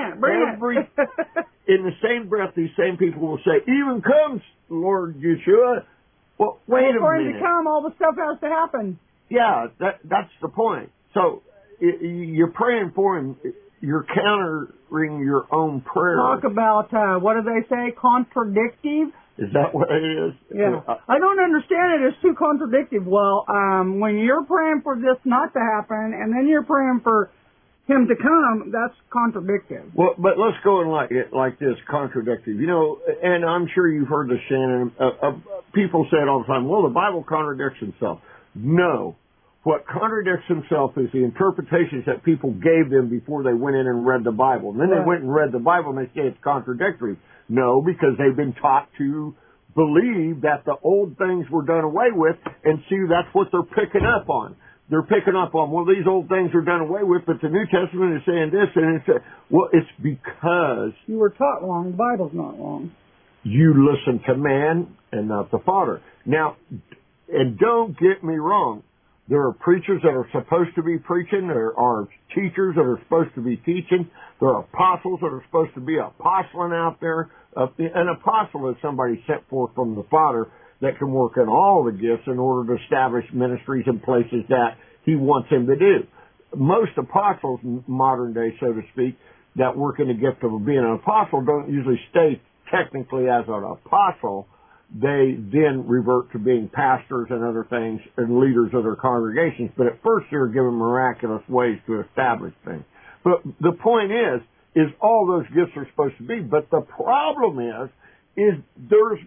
it. In the same breath, these same people will say, even comes Lord Yeshua. Well, wait a For him minute. to come, all the stuff has to happen. Yeah, that's the point. So you're praying for him. You're countering your own prayer. Talk about, what do they say, contradictive? Is that what it is? Yeah. I don't understand it. It's too contradictive. Well, when you're praying for this not to happen, and then you're praying for him to come, that's contradictive. Well, but let's go in like this, contradictive. You know, and I'm sure you've heard this, Shannon. People say it all the time, well, the Bible contradicts itself. No. What contradicts himself is the interpretations that people gave them before they went in and read the Bible. And then they went and read the Bible and they say it's contradictory. No, because they've been taught to believe that the old things were done away with, and see, that's what they're picking up on. They're picking up on, well, these old things are done away with, but the New Testament is saying this, and it's, well, it's because you were taught wrong. The Bible's not wrong. You listen to man and not the Father. Now, and don't get me wrong. There are preachers that are supposed to be preaching. There are teachers that are supposed to be teaching. There are apostles that are supposed to be apostling out there. An apostle is somebody sent forth from the Father that can work in all the gifts in order to establish ministries in places that he wants him to do. Most apostles, modern day, so to speak, that work in the gift of being an apostle don't usually stay technically as an apostle. They then revert to being pastors and other things and leaders of their congregations. But at first they're given miraculous ways to establish things. But the point is all those gifts are supposed to be. But the problem is there's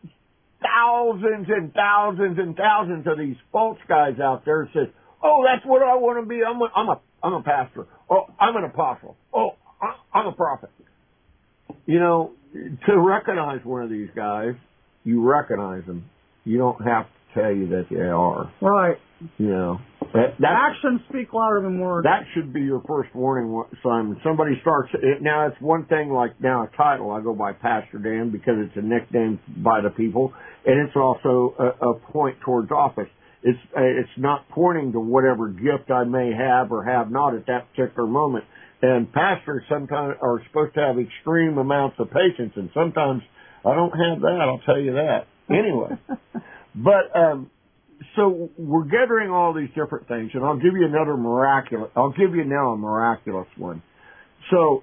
thousands and thousands and thousands of these false guys out there that says, oh, that's what I want to be. I'm a pastor. Oh, I'm an apostle. Oh, I'm a prophet. You know, to recognize one of these guys, you recognize them. You don't have to tell you that they are. Right. You know. Actions speak louder than words. That should be your first warning, Simon. Somebody starts, now it's one thing like now a title. I go by Pastor Dan because it's a nickname by the people, and it's also a point towards office. It's not pointing to whatever gift I may have or have not at that particular moment. And pastors sometimes are supposed to have extreme amounts of patience, and sometimes I don't have that, I'll tell you that. Anyway. But, so we're gathering all these different things, and I'll give you I'll give you now a miraculous one. So,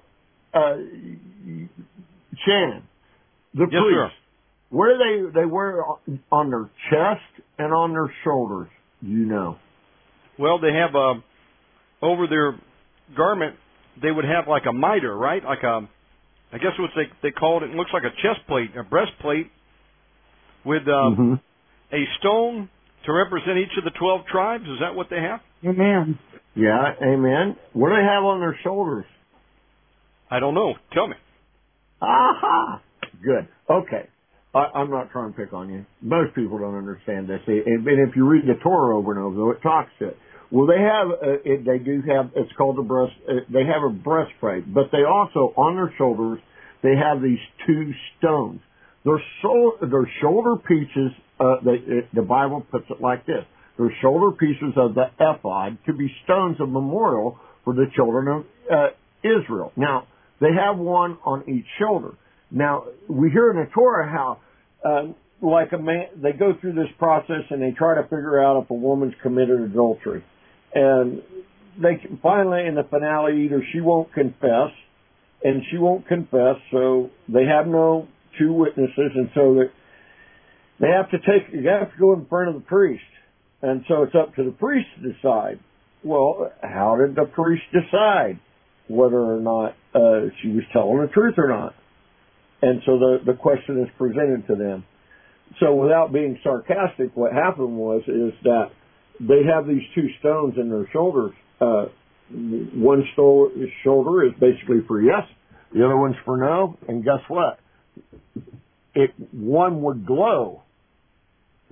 Shannon, the yes, priests, sir. where do they wear on their chest and on their shoulders, you know? Well, they have, over their garment, they would have like a mitre, right? Like I guess what they call it looks like a chest plate, a breastplate with a stone to represent each of the 12 tribes. Is that what they have? Amen. Yeah, amen. What do they have on their shoulders? I don't know. Tell me. Aha! Good. Okay. I'm not trying to pick on you. Most people don't understand this. And if you read the Torah over and over, though, it talks to it. Well, they have, it's called they have a breastplate, but they also, on their shoulders, they have these two stones. Their shoulder pieces, the Bible puts it like this. Their shoulder pieces of the ephod to be stones of memorial for the children of Israel. Now, they have one on each shoulder. Now, we hear in the Torah how, like a man, they go through this process and they try to figure out if a woman's committed adultery. And they finally, in the finale, either she won't confess, and she won't confess, so they have no two witnesses, and so you have to go in front of the priest. And so it's up to the priest to decide. Well, how did the priest decide whether or not she was telling the truth or not? And so the question is presented to them. So without being sarcastic, what happened is that they have these two stones in their shoulders. One shoulder is basically for yes, the other one's for no, and guess what? One would glow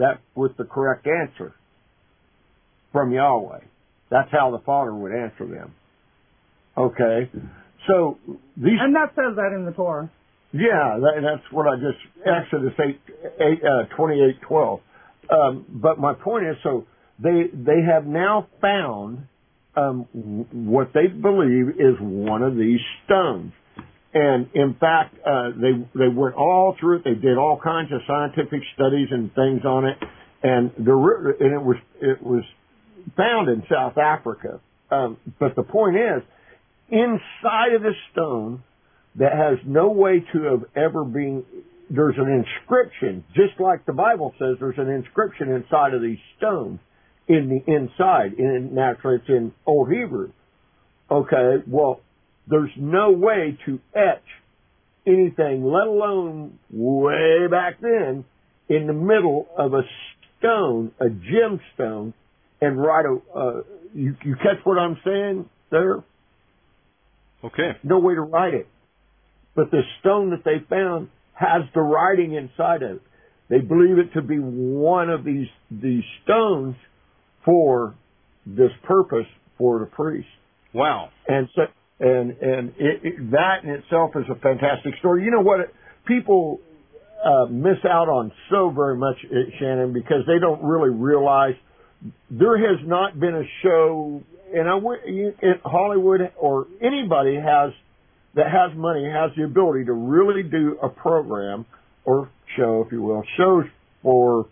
that with the correct answer from Yahweh. That's how the Father would answer them. Okay, so these, and that says that in the Torah. Yeah, that's what I just, Exodus 28:12. But my point is, so they have now found what they believe is one of these stones. And in fact, they went all through it. They did all kinds of scientific studies and things on it, and it was found in South Africa. But the point is, inside of the stone, that has no way to have ever been, there's an inscription, just like the Bible says, there's an inscription inside of these stones, in the inside, and naturally it's in Old Hebrew. Okay, well, there's no way to etch anything, let alone way back then, in the middle of a stone, a gemstone, and write you catch what I'm saying there? Okay. No way to write it. But the stone that they found has the writing inside of it. They believe it to be one of these stones for this purpose for the priest. Wow. And so, that in itself is a fantastic story. You know what? People miss out on so very much, Shannon, because they don't really realize there has not been a show, and in Hollywood or anybody that has money, has the ability to really do a program or show, if you will, shows for,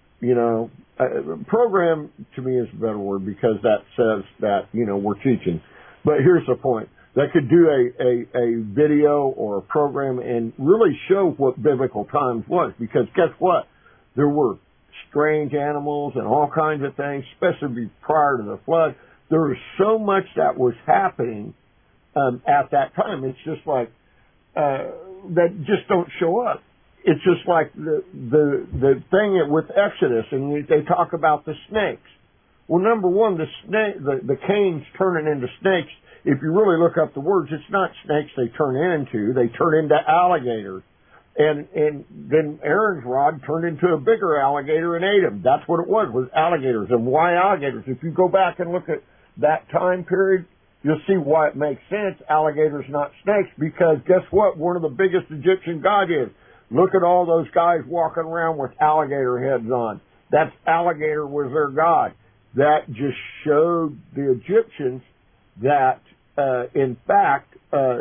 program to me is a better word because that says that, we're teaching. But here's the point. They could do a video or a program and really show what biblical times was, because guess what? There were strange animals and all kinds of things, especially prior to the flood. There was so much that was happening at that time. It's just like that just don't show up. It's just like the thing with Exodus, and they talk about the snakes. Well, number one, the canes turning into snakes. If you really look up the words, it's not snakes they turn into. They turn into alligators. And then Aaron's rod turned into a bigger alligator and ate him. That's what it was alligators. And why alligators? If you go back and look at that time period, you'll see why it makes sense. Alligators, not snakes, because guess what? One of the biggest Egyptian gods is. Look at all those guys walking around with alligator heads on. That's alligator was their god. That just showed the Egyptians that, in fact,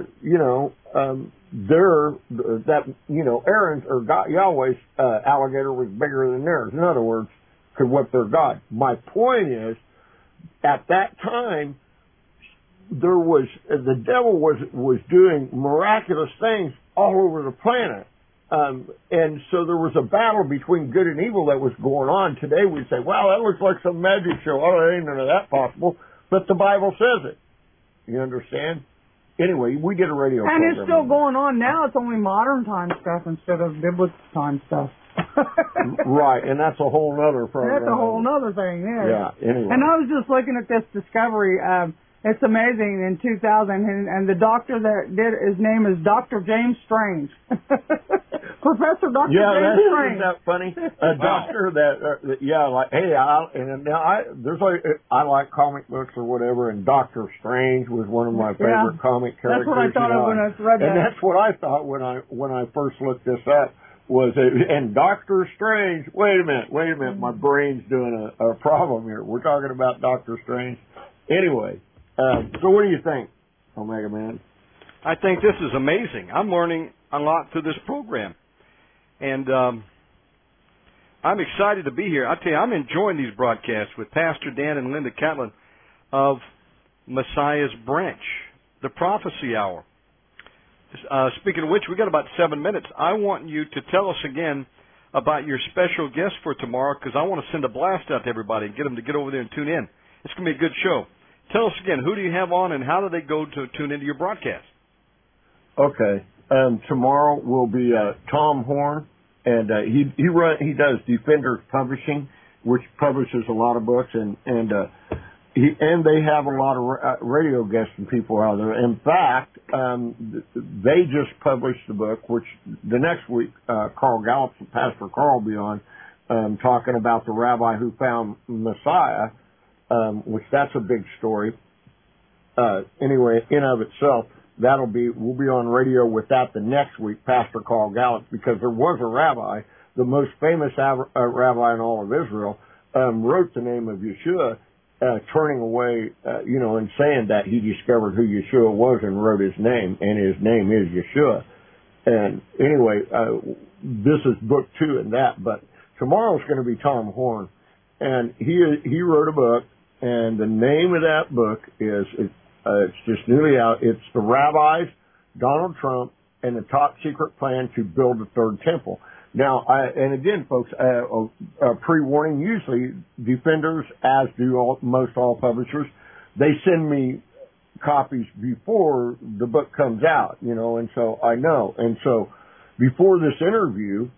Aaron's or God, Yahweh's alligator was bigger than theirs. In other words, could whip their god. My point is, at that time, the devil was doing miraculous things all over the planet. And so there was a battle between good and evil that was going on. Today we'd say, wow, that looks like some magic show. Oh, there ain't none of that possible. But the Bible says it. You understand? Anyway, we did a radio program. And it's still going on now. It's only modern time stuff instead of biblical time stuff. Right, and that's a whole other program. That's a whole other thing, yeah. Yeah, anyway. And I was just looking at this discovery. It's amazing. In 2000, and the doctor that did, his name is Dr. James Strange. Professor Dr. James Strange. Isn't that funny? A doctor that, hey, I like comic books or whatever, and Dr. Strange was one of my favorite comic characters. That's what I thought of when I read that. And that's what I thought when I first looked this up. And Dr. Strange, wait a minute, my brain's doing a problem here. We're talking about Dr. Strange. Anyway, so what do you think, Omega Man? I think this is amazing. I'm learning a lot through this program. And I'm excited to be here. I tell you, I'm enjoying these broadcasts with Pastor Dan and Linda Catlin of Messiah's Branch, the Prophecy Hour. Speaking of which, we got about 7 minutes. I want you to tell us again about your special guest for tomorrow, because I want to send a blast out to everybody and get them to get over there and tune in. It's going to be a good show. Tell us again, who do you have on and how do they go to tune into your broadcast? Okay. Tomorrow will be Tom Horn, and he does Defenders Publishing, which publishes a lot of books, and they have a lot of radio guests and people out there. In fact, they just published the book, which the next week Carl Gallup, Pastor Carl, will be on. talking about the rabbi who found Messiah, which that's a big story. Anyway, in of itself, we'll be on radio with that the next week, Pastor Carl Gallup, because there was a rabbi, the most famous rabbi in all of Israel, wrote the name of Yeshua, turning away, and saying that he discovered who Yeshua was and wrote his name, and his name is Yeshua. And anyway, this is book 2 in that, but tomorrow's going to be Tom Horn, and he wrote a book, and the name of that book is, it's just newly out. It's The Rabbis, Donald Trump, and the Top Secret Plan to Build the Third Temple. Now, and again, folks, pre-warning, usually defenders, as do most all publishers, they send me copies before the book comes out, and so I know. And so before this interview,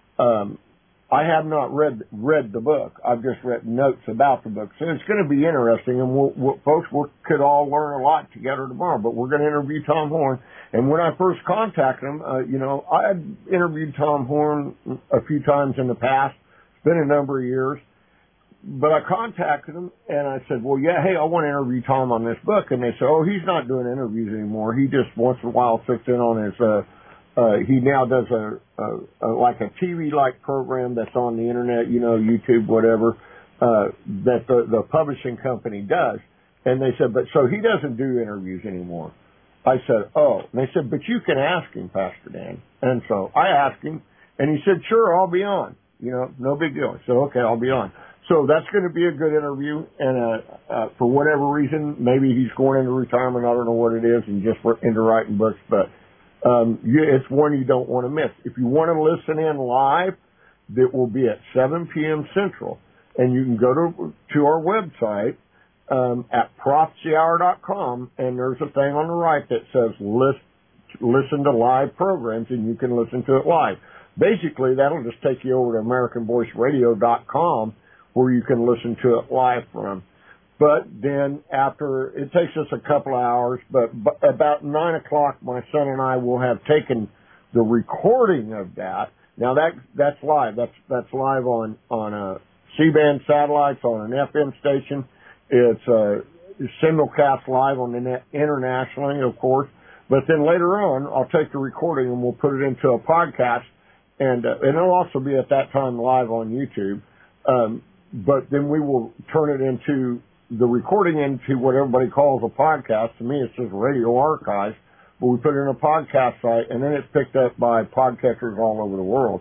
I have not read the book. I've just read notes about the book. So it's going to be interesting, and folks, we could all learn a lot together tomorrow. But we're going to interview Tom Horn. And when I first contacted him, I had interviewed Tom Horn a few times in the past. It's been a number of years. But I contacted him, and I said, well, yeah, hey, I want to interview Tom on this book. And they said, oh, he's not doing interviews anymore. He just once in a while sits in on his he now does like a TV-like program that's on the internet, YouTube, whatever, that the publishing company does. And they said, but so he doesn't do interviews anymore. I said, oh. And they said, but you can ask him, Pastor Dan. And so I asked him, and he said, sure, I'll be on. No big deal. I said, okay, I'll be on. So that's going to be a good interview. And for whatever reason, maybe he's going into retirement. I don't know what it is, and just into writing books, but it's one you don't want to miss. If you want to listen in live, it will be at 7 p.m. Central. And you can go to our website at prophecyhour.com, and there's a thing on the right that says listen to live programs, and you can listen to it live. Basically, that'll just take you over to AmericanVoiceRadio.com, where you can listen to it live from. But then after, it takes us a couple of hours, but about 9 o'clock, my son and I will have taken the recording of that. Now that's live. That's live on C-band satellites, on an FM station. It's simulcast live on the net internationally, of course. But then later on, I'll take the recording and we'll put it into a podcast, and it'll also be at that time live on YouTube. But then we will turn it into the recording into what everybody calls a podcast. To me, it's just radio archives, but we put it in a podcast site, and then it's picked up by podcasters all over the world.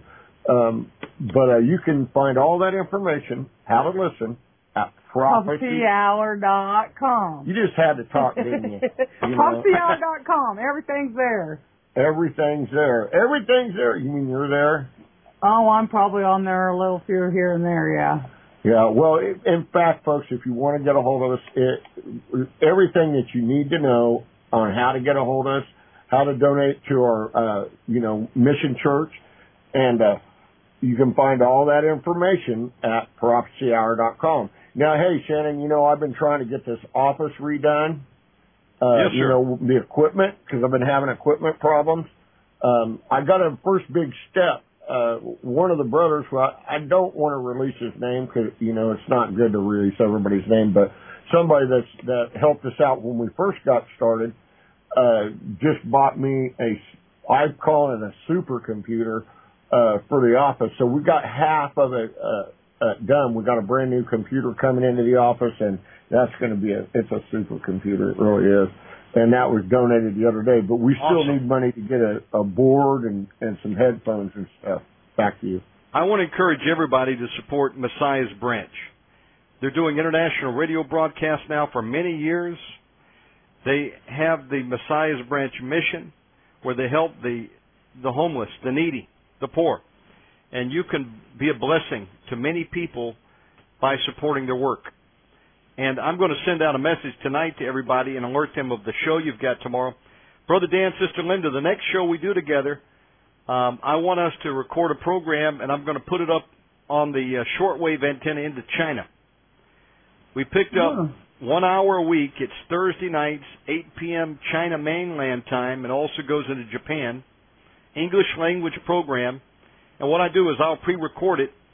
But you can find all that information, how to listen, at prophecyhour.com. You just had to talk, didn't you? Prophecyhour.com. Everything's there. Everything's there. Everything's there. You mean you're there? Oh, I'm probably on there a little few here and there, yeah. Yeah, well, in fact, folks, if you want to get a hold of us, everything that you need to know on how to get a hold of us, how to donate to our, mission church, and you can find all that information at prophecyhour.com. Now, hey, Shannon, I've been trying to get this office redone. Yes, sir. The equipment, because I've been having equipment problems. I got a first big step. One of the brothers, who I don't want to release his name because, it's not good to release everybody's name, but somebody that helped us out when we first got started, just bought me I call it a supercomputer, for the office. So we got half of it, done. We got a brand new computer coming into the office, and that's going to be it's a supercomputer. It really is. And that was donated the other day, but we still need money to get a board and some headphones and stuff. Back to you. I want to encourage everybody to support Messiah's Branch. They're doing international radio broadcasts now for many years. They have the Messiah's Branch mission, where they help the homeless, the needy, the poor. And you can be a blessing to many people by supporting their work. And I'm going to send out a message tonight to everybody and alert them of the show you've got tomorrow. Brother Dan, Sister Linda, the next show we do together, I want us to record a program, and I'm going to put it up on the shortwave antenna into China. We picked up 1 hour a week. It's Thursday nights, 8 p.m. China mainland time. It also goes into Japan. English language program. And what I do is I'll pre-record it,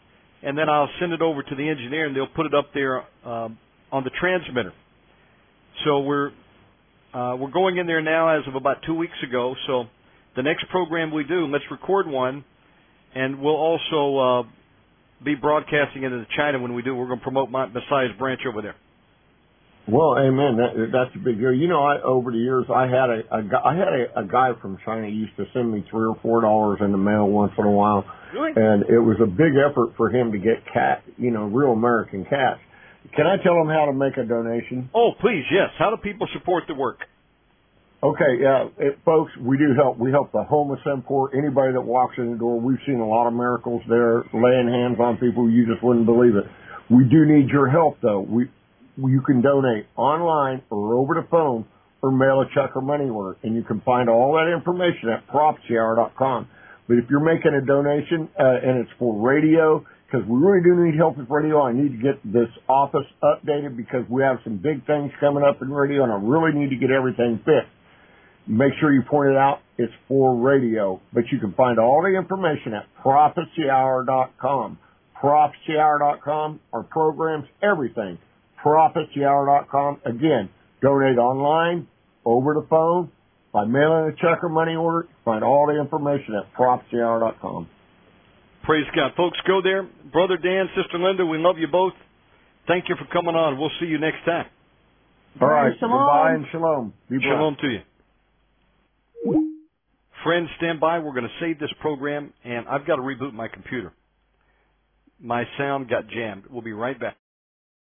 and then I'll send it over to the engineer, and they'll put it up there on the transmitter. So we're going in there now as of about 2 weeks ago. So the next program we do, let's record one, and we'll also be broadcasting into China when we do. We're going to promote Messiah's branch over there. Well, amen. That's a big deal. You know, over the years, I had a guy from China used to send me $3 or $4 in the mail once in a while, Really? and it was a big effort for him to get real American cats. Can I tell him how to make a donation? Oh, please, yes. How do people support the work? Okay, folks, we do help. We help the homeless import, anybody that walks in the door. We've seen a lot of miracles there, laying hands on people. You just wouldn't believe it. We do need your help, though. You can donate online or over the phone or mail a check or money order, and you can find all that information at prophecyhour.com. But if you're making a donation and it's for radio, because we really do need help with radio, I need to get this office updated because we have some big things coming up in radio, and I really need to get everything fixed. Make sure you point it out. It's for radio, but you can find all the information at prophecyhour.com. Prophecyhour.com, our programs, everything. prophecyhour.com. Again, donate online, over the phone, by mailing a check or money order. Find all the information at prophecyhour.com. Praise God. Folks, go there. Brother Dan, Sister Linda, we love you both. Thank you for coming on. We'll see you next time. All right. Shalom. Goodbye and shalom. Be blessed. Shalom to you. Friends, stand by. We're going to save this program, and I've got to reboot my computer. My sound got jammed. We'll be right back.